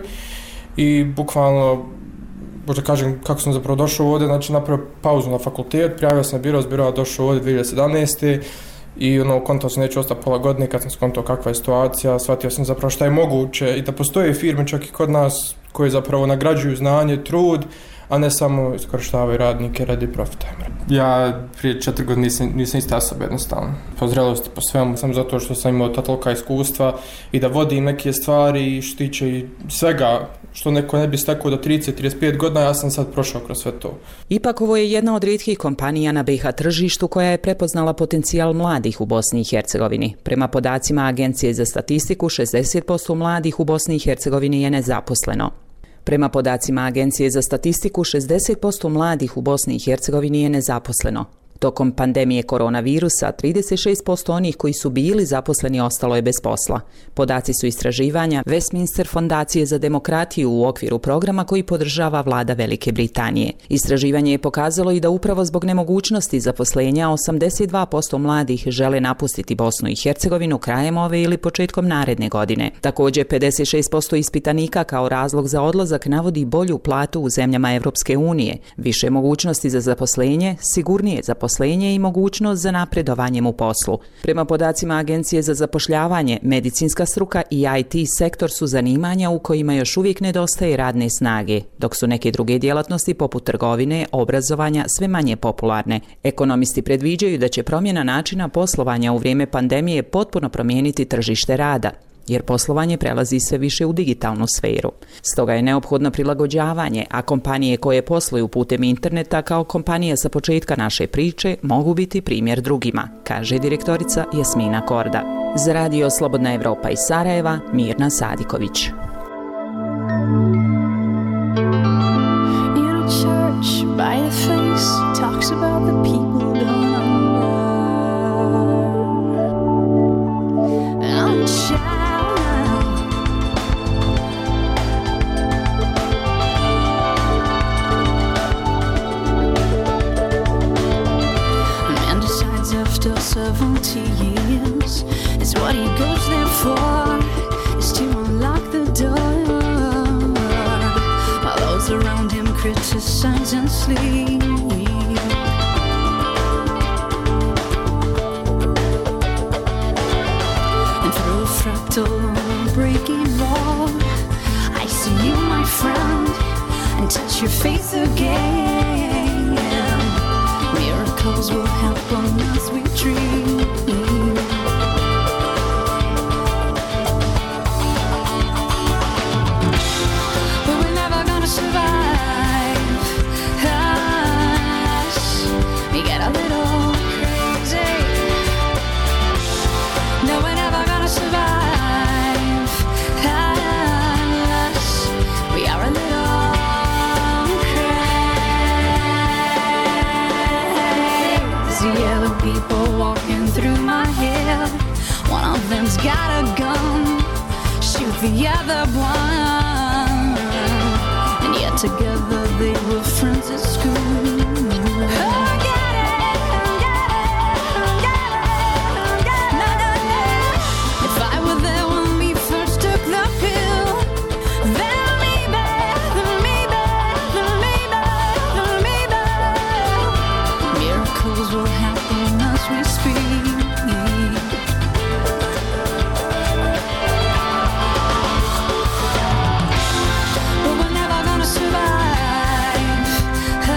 i bukvalno, možda kažem kako sam zapravo došao ovdje, znači napravio pauzu na fakultet, prijavio sam na biro, s biroa došao ovdje 2017. I kontao sam neću ostati pola godine, kad sam skontao kakva je situacija, shvatio sam zapravo šta je moguće i da postoje firme čak i kod nas koje zapravo nagrađuju znanje, trud, a ne samo iskorištavaju radnike radi profita. Ja prije 4 godine nisam ista osoba jednostavno. Po zrelosti, po svemu, sam zato što sam imao ta tolika iskustva i da vodim neke stvari i što tiče i svega što neko ne bi stekao do 30-35 godina, ja sam sad prošao kroz sve to. Ipak ovo je jedna od rijetkih kompanija na BiH tržištu koja je prepoznala potencijal mladih u Bosni i Hercegovini. Prema podacima Agencije za statistiku, 60% mladih u Bosni i Hercegovini je nezaposleno. Prema podacima Agencije za statistiku, 60% mladih u Bosni i Hercegovini je nezaposleno. Tokom pandemije koronavirusa, 36% onih koji su bili zaposleni ostalo je bez posla. Podaci su istraživanja Westminster fondacije za demokratiju u okviru programa koji podržava vlada Velike Britanije. Istraživanje je pokazalo i da upravo zbog nemogućnosti zaposlenja 82% mladih žele napustiti Bosnu i Hercegovinu krajem ove ili početkom naredne godine. Također, 56% ispitanika kao razlog za odlazak navodi bolju platu u zemljama Europske unije, više mogućnosti za zaposlenje, sigurnije zaposlenje i mogućnost za napredovanjem u poslu. Prema podacima Agencije za zapošljavanje, medicinska struka i IT sektor su zanimanja u kojima još uvijek nedostaje radne snage, dok su neke druge djelatnosti poput trgovine, obrazovanja sve manje popularne. Ekonomisti predviđaju da će promjena načina poslovanja u vrijeme pandemije potpuno promijeniti tržište rada, jer poslovanje prelazi sve više u digitalnu sferu. Stoga je neophodno prilagođavanje, a kompanije koje posluju putem interneta kao kompanija sa početka naše priče mogu biti primjer drugima, kaže direktorica Jasmina Korda. Za radio Slobodna Evropa iz Sarajeva, Mirna Sadiković. After 70 years is what he goes there for, is to unlock the door while those around him criticize and sleep. And through a fractal breaking law, I see you, my friend, and touch your face again. Miracles will happen as we dream. But we're never gonna survive us. We get a little crazy. No, we're never gonna survive us. We are a little yellow people walking through my head. One of them's got a gun, shoot the other one. And yet together they were friends at school. If I were there when we first took the pill, then maybe miracles will happen as we speak. But we're never gonna survive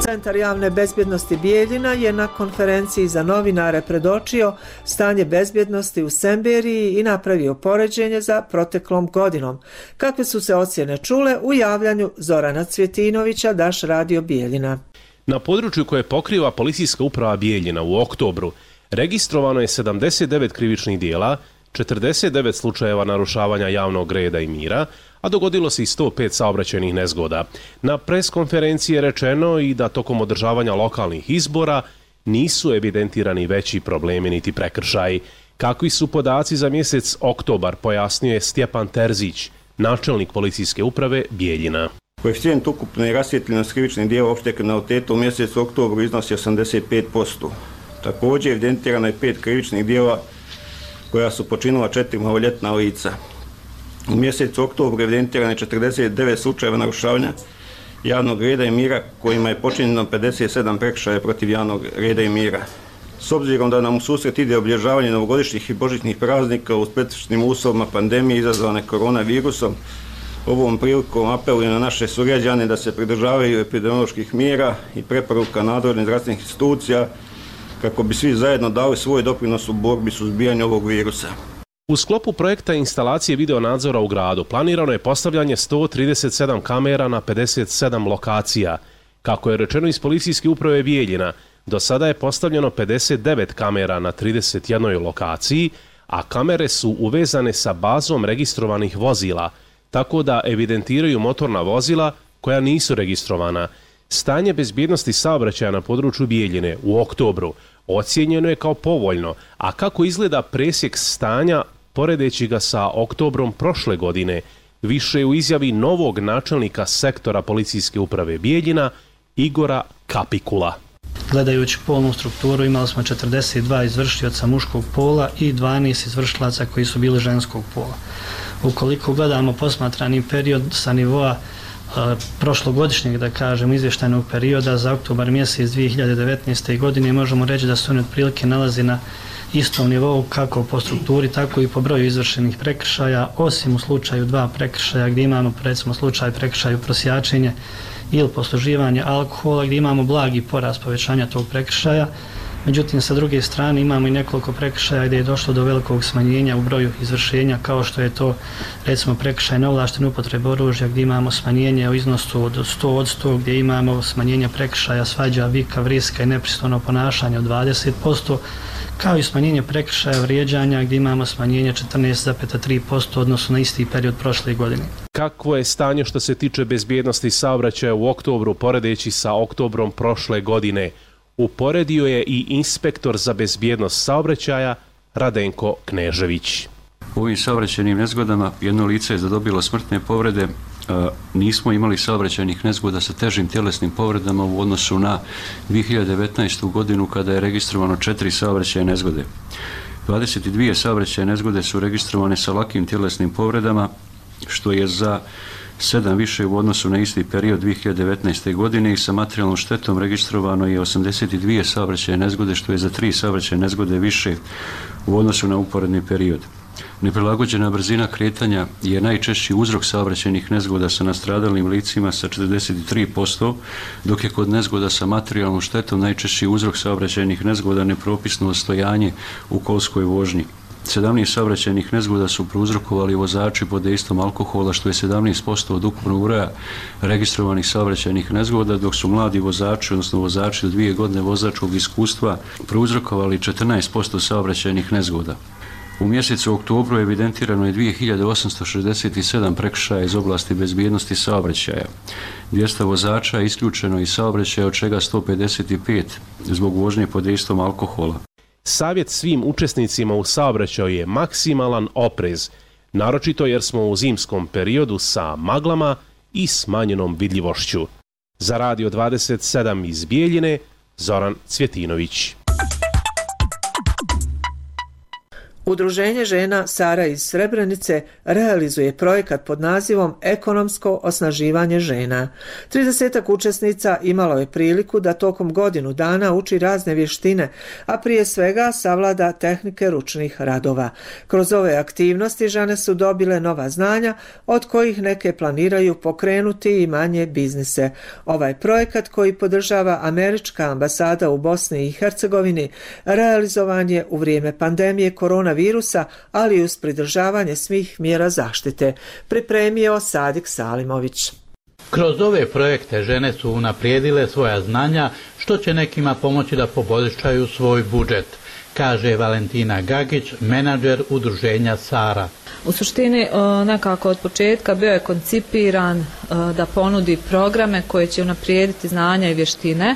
Centar javne bezbjednosti Bijeljina je na konferenciji za novinare predočio stanje bezbjednosti u Semberiji i napravio poređenje za proteklom godinom. Kakve su se ocjene čule u javljanju Zorana Cvjetinovića, Daš radio Bijeljina. Na području koje pokriva policijska uprava Bijeljina u oktobru registrovano je 79 krivičnih dijela, 49 slučajeva narušavanja javnog reda i mira, a dogodilo se i 105 saobraćajnih nezgoda. Na preskonferenciji je rečeno i da tokom održavanja lokalnih izbora nisu evidentirani veći problemi niti prekršaji. Kakvi su podaci za mjesec oktobar, pojasnio je Stjepan Terzić, načelnik policijske uprave Bijeljina. Koeficijent ukupne rasvijetljenosti krivičnih dijela opšteg kriminaliteta u mjesecu oktobru iznosi 85%. Također evidentirano je 5 krivičnih dijela koja su počinila 4 maloljetna lica. U mjesecu oktobru evidentirano je 49 slučajeva narušavanja javnog reda i mira kojima je počinjeno 57 prekršaja protiv javnog reda i mira. S obzirom da nam u susret ide obilježavanje novogodišnjih i božićnih praznika u specifičnim uslovima pandemije izazvane koronavirusom, ovom prilikom apelujem na naše sugrađane da se pridržavaju epidemioloških mjera i preporuka nadležnih zdravstvenih institucija kako bi svi zajedno dali svoj doprinos u borbi suzbijanju ovog virusa. U sklopu projekta instalacije videonadzora u gradu planirano je postavljanje 137 kamera na 57 lokacija. Kako je rečeno iz policijske uprave Bijeljina, do sada je postavljeno 59 kamera na 31 lokaciji, a kamere su uvezane sa bazom registrovanih vozila, tako da evidentiraju motorna vozila koja nisu registrovana. Stanje bezbjednosti saobraćaja na području Bijeljine u oktobru ocijenjeno je kao povoljno, a kako izgleda presjek stanja poredeći ga sa oktobrom prošle godine, više u izjavi novog načelnika sektora policijske uprave Bijeljina, Igora Kapikula. Gledajući polnu strukturu imali smo 42 izvršioca muškog pola i 12 izvršilaca koji su bili ženskog pola. Ukoliko gledamo posmatrani period sa nivoa prošlogodišnjeg, da kažem, izvještajnog perioda za oktobar mjesec 2019. godine, možemo reći da se on otprilike nalazi na istom nivou kako po strukturi, tako i po broju izvršenih prekršaja, osim u slučaju 2 prekršaja gdje imamo recimo slučaj prekršaju prosjačenje ili posluživanje alkohola gdje imamo blagi porast povećanja tog prekršaja. Međutim, sa druge strane imamo i nekoliko prekršaja gdje je došlo do velikog smanjenja u broju izvršenja, kao što je to recimo prekršaj neovlaštene upotrebe oružja gdje imamo smanjenje u iznosu od 100%, gdje imamo smanjenje prekršaja svađa, vika, vriska i nepristojno ponašanje od 20%, kao i smanjenje prekršaja vrijeđanja gdje imamo smanjenje 14,3% odnosno na isti period prošle godine. Kakvo je stanje što se tiče bezbjednosti saobraćaja u oktobru poredeći sa oktobrom prošle godine? Uporedio je i inspektor za bezbjednost saobraćaja Radenko Knežević. U ovim saobraćajnim nezgodama jedno lice je zadobilo smrtne povrede. Nismo imali saobraćajnih nezgoda sa težim tjelesnim povredama u odnosu na 2019. godinu kada je registrovano 4 saobraćajne nezgode. 22 saobraćajne nezgode su registrovane sa lakim tjelesnim povredama, što je za 7 više u odnosu na isti period 2019. godine i sa materijalnom štetom registrovano je 82 saobraćajne nezgode, što je za 3 saobraćajne nezgode više u odnosu na uporedni period. Neprilagođena brzina kretanja je najčešći uzrok saobraćajnih nezgoda sa nastradalim licima sa 43%, dok je kod nezgoda sa materijalnom štetom najčešći uzrok saobraćajnih nezgoda nepropisno odstojanje u kolskoj vožnji. 17 saobraćajnih nezgoda su prouzrokovali vozači pod dejstvom alkohola, što je 17% od ukupnog broja registrovanih saobraćajnih nezgoda, dok su mladi vozači, odnosno vozači do 2 godine vozačkog iskustva, prouzrokovali 14% saobraćajnih nezgoda. U mjesecu oktobru evidentirano je 2867 prekršaja iz oblasti bezbjednosti saobraćaja. 200 vozača je isključeno iz saobraćaja, od čega 155 zbog vožnje pod dejstvom alkohola. Savjet svim učesnicima u saobraćaju je maksimalan oprez, naročito jer smo u zimskom periodu sa maglama i smanjenom vidljivošću. Za Radio 27 iz Bijeljine, Zoran Cvjetinović. Udruženje žena Sara iz Srebrenice realizuje projekat pod nazivom Ekonomsko osnaživanje žena. 30 učesnica imalo je priliku da tokom godinu dana uči razne vještine, a prije svega savlada tehnike ručnih radova. Kroz ove aktivnosti žene su dobile nova znanja, od kojih neke planiraju pokrenuti i manje biznise. Ovaj projekat, koji podržava Američka ambasada u Bosni i Hercegovini, realizovan je u vrijeme pandemije koronavirusa, ali i uz pridržavanje svih mjera zaštite. Pripremio Sadik Salimović. Kroz ove projekte žene su unaprijedile svoja znanja, što će nekima pomoći da poboljšaju svoj budžet, kaže Valentina Gagić, menadžer udruženja Sara. U suštini nekako od početka bio je koncipiran da ponudi programe koje će unaprijediti znanja i vještine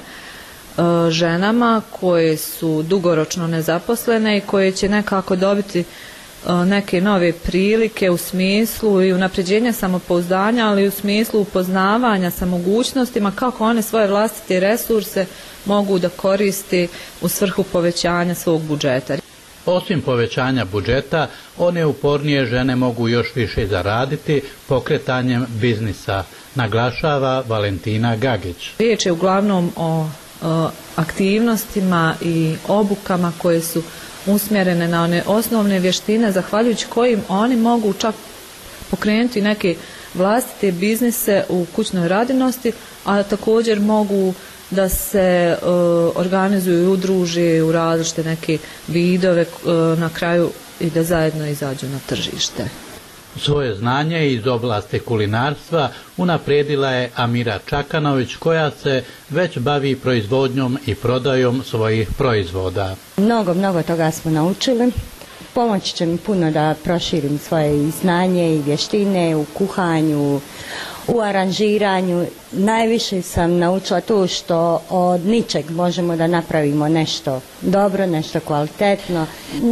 ženama koje su dugoročno nezaposlene i koje će nekako dobiti neke nove prilike u smislu i unapređenja samopouzdanja, ali i u smislu upoznavanja sa mogućnostima kako one svoje vlastite resurse mogu da koristi u svrhu povećanja svog budžeta. Osim povećanja budžeta, one upornije žene mogu još više zaraditi pokretanjem biznisa, naglašava Valentina Gagić. Riječ je uglavnom o aktivnostima i obukama koje su usmjerene na one osnovne vještine, zahvaljujući kojim oni mogu čak pokrenuti neke vlastite biznise u kućnoj radinosti, a također mogu da se organizuju i udruže u različite neke vidove na kraju i da zajedno izađu na tržište. Svoje znanje iz oblasti kulinarstva unaprijedila je Amira Čakanović, koja se već bavi proizvodnjom i prodajom svojih proizvoda. Mnogo toga smo naučili. Pomoći će mi puno da proširim svoje znanje i vještine u kuhanju, u aranžiranju. Najviše sam naučila to što od ničeg možemo da napravimo nešto dobro, nešto kvalitetno.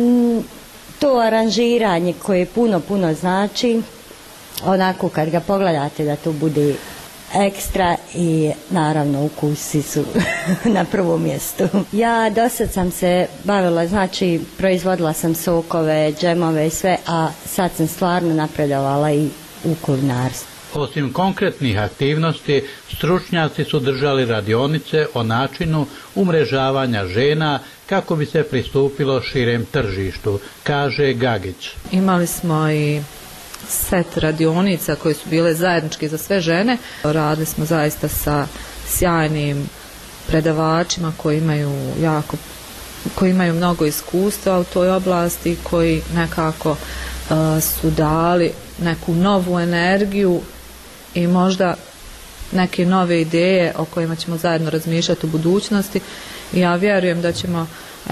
To aranžiranje koje puno znači, onako kad ga pogledate da to bude ekstra i naravno ukusi su na prvom mjestu. Ja dosad sam se bavila, znači proizvodila sam sokove, džemove i sve, a sad sam stvarno napredovala i u kulinarstvu. Osim konkretnih aktivnosti, stručnjaci su držali radionice o načinu umrežavanja žena kako bi se pristupilo širem tržištu, kaže Gagić. Imali smo i set radionica koje su bile zajedničke za sve žene. Radili smo zaista sa sjajnim predavačima koji imaju mnogo iskustva u toj oblasti, koji nekako su dali neku novu energiju i možda neke nove ideje o kojima ćemo zajedno razmišljati u budućnosti. I ja vjerujem da ćemo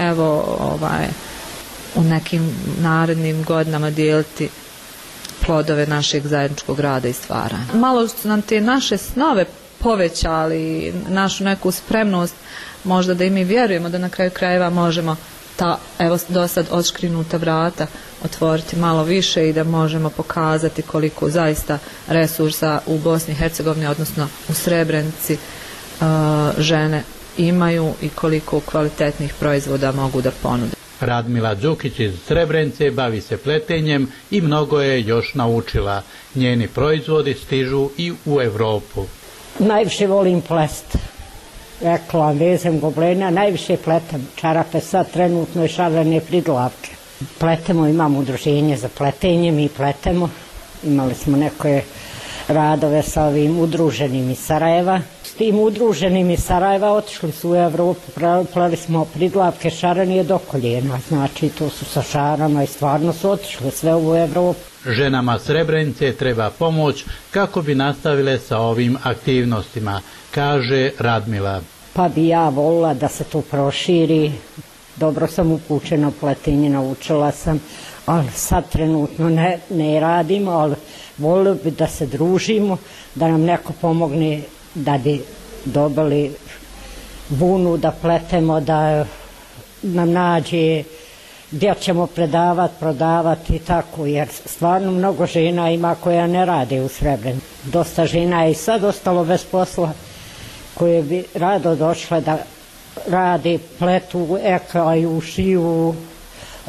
u nekim narednim godinama dijeliti plodove našeg zajedničkog rada i stvaranja. Malo su nam te naše snove povećali, našu neku spremnost, možda da i mi vjerujemo da na kraju krajeva možemo ta do sad odškrinuta vrata otvoriti malo više i da možemo pokazati koliko zaista resursa u Bosni i Hercegovini, odnosno u Srebrenici, žene imaju i koliko kvalitetnih proizvoda mogu da ponude. Radmila Đukić iz Srebrenice bavi se pletenjem i mnogo je još naučila. Njeni proizvodi stižu i u Evropu. Najviše volim plest. Rekla, vezem goblena, najviše pletem. Čarape sad trenutno i šarene pridlavke. Pletemo, imamo udruženje za pletenje, mi pletemo. Imali smo neke radove sa ovim udruženim iz Sarajeva. S tim udruženim iz Sarajeva otišli su u Evropu, pleli smo pridlavke šarene do koljena. Znači, to su sa šarama i stvarno su otišli sve u Evropu. Ženama Srebrenice treba pomoć kako bi nastavile sa ovim aktivnostima, kaže Radmila. Pa bi ja volila da se to proširi. Dobro sam upućena u pletenje, naučila sam, ali sad trenutno ne radimo, ali volio bi da se družimo, da nam neko pomogne da bi dobili bunu, da pletemo, da nam nađe gdje ćemo predavati, prodavati i tako, jer stvarno mnogo žena ima koja ne rade u Srebrenici. Dosta žena je i sad ostalo bez posla, koje bi rado došle da rade, pletu, ekaju, šiju,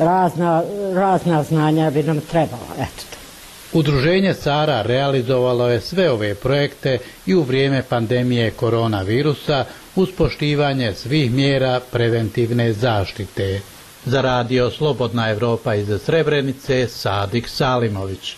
razna znanja bi nam trebala, eto. Udruženje Cara realizovalo je sve ove projekte i u vrijeme pandemije koronavirusa uz poštivanje svih mjera preventivne zaštite. Za radio Slobodna Evropa iz Srebrenice, Sadik Salimović.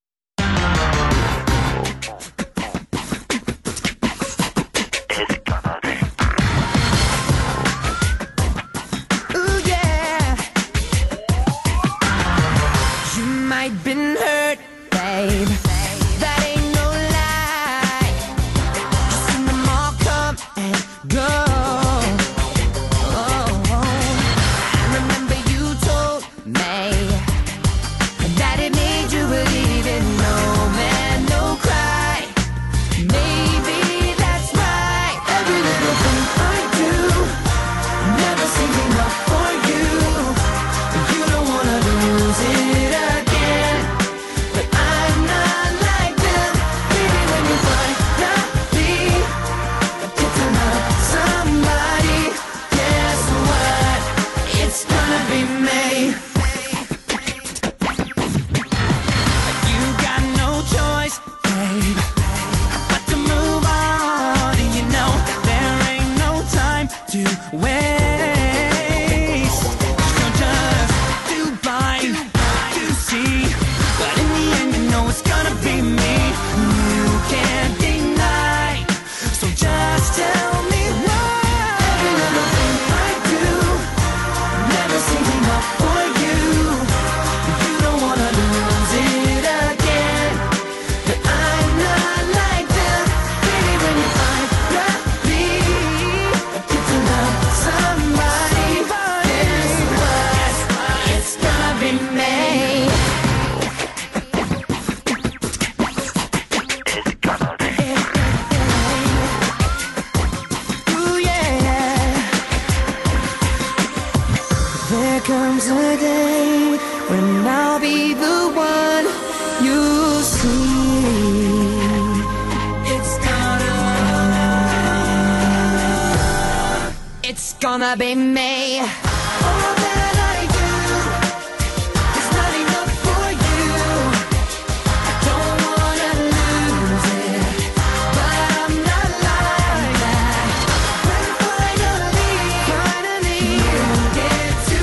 Gonna be me. All that I do is not enough for you. I don't wanna lose it, but I'm not like that. When finally you get to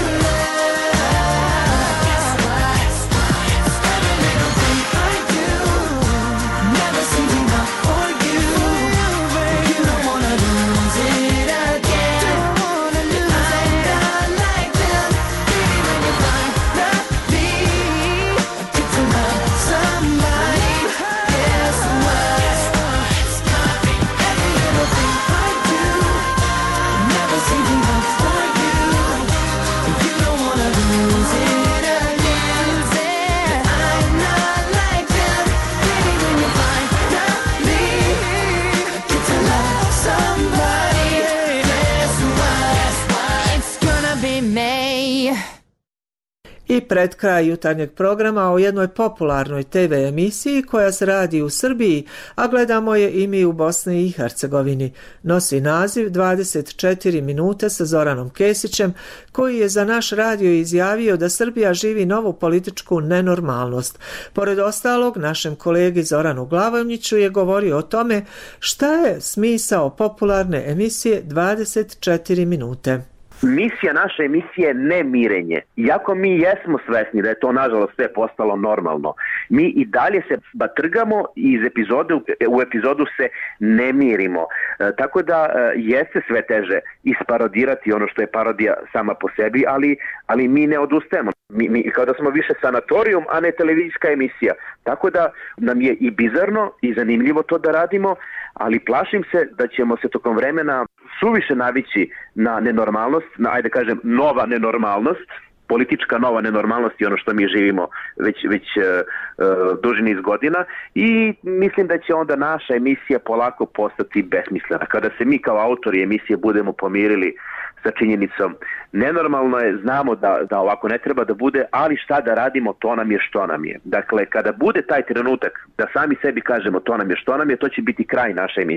love, guess what? Every little thing I do never seems enough for you. You don't wanna lose it again. I pred kraj jutarnjeg programa o jednoj popularnoj TV emisiji koja se radi u Srbiji, a gledamo je i mi u Bosni i Hercegovini. Nosi naziv 24 minute sa Zoranom Kesićem, koji je za naš radio izjavio da Srbija živi novu političku nenormalnost. Pored ostalog, našem kolegi Zoranu Glavovniću je govorio o tome šta je smisao popularne emisije 24 minute. Misija naše emisije je nemirenje. Iako mi jesmo svesni da je to nažalost sve postalo normalno, mi i dalje se batrgamo i iz epizode u epizodu se ne mirimo. Tako da jeste sve teže isparodirati ono što je parodija sama po sebi, ali mi ne odustajemo. Mi kao da smo više sanatorijum, a ne televizijska emisija. Tako da nam je i bizarno i zanimljivo to da radimo, ali plašim se da ćemo se tokom vremena suviše navići na nenormalnost, na, ajde kažem, nova nenormalnost, politička nova nenormalnost i ono što mi živimo već duži niz godina, i mislim da će onda naša emisija polako postati besmislena. Kada se mi kao autori emisije budemo pomirili sa činjenicom nenormalno je, znamo da ovako ne treba da bude, ali šta da radimo, to nam je što nam je. Dakle, kada bude taj trenutak da sami sebi kažemo to nam je što nam je, to će biti kraj naše emisije.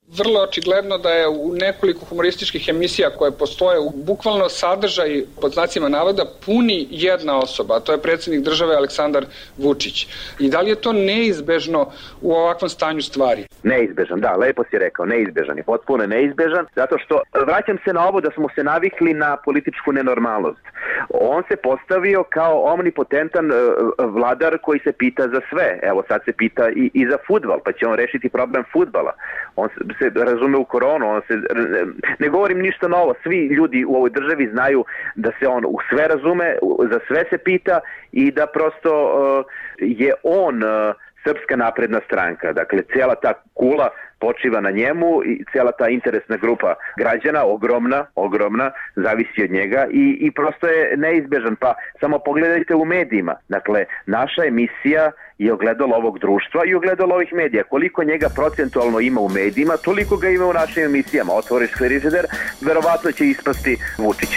Vrlo očigledno da je u nekoliko humorističkih emisija koje postoje bukvalno sadržaj pod znacima navoda puni jedna osoba, a to je predsjednik države Aleksandar Vučić. I da li je to neizbežno u ovakvom stanju stvari? Neizbežan, da, lepo si rekao, neizbežan je, potpuno neizbežan, zato što vraćam se na ovo da smo se navikli na političku nenormalnost. On se postavio kao omnipotentan vladar koji se pita za sve. Evo sad se pita i za fudbal, pa će on rešiti problem fudbala. On se razume u koronu, ne govorim ništa novo, svi ljudi u ovoj državi znaju da se on u sve razume, za sve se pita i da prosto je on Srpska napredna stranka. Dakle, cijela ta kula počiva na njemu i cijela ta interesna grupa građana, ogromna, zavisi od njega i prosto je neizbežan. Pa samo pogledajte u medijima. Dakle, naša emisija je ogledalo ovog društva i ogledalo ovih medija. Koliko njega procentualno ima u medijima, toliko ga ima u našim emisijama. Otvoriš frižider, verovatno će ispasti Vučić.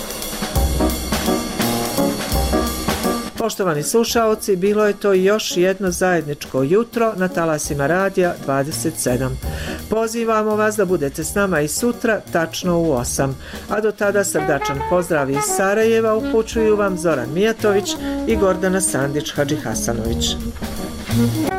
Poštovani slušaoci, bilo je to još jedno zajedničko jutro na talasima radija 27. Pozivamo vas da budete s nama i sutra, tačno u 8. A do tada srdačan pozdrav iz Sarajeva upućuju vam Zoran Mijatović i Gordana Sandić-Hadžihasanović.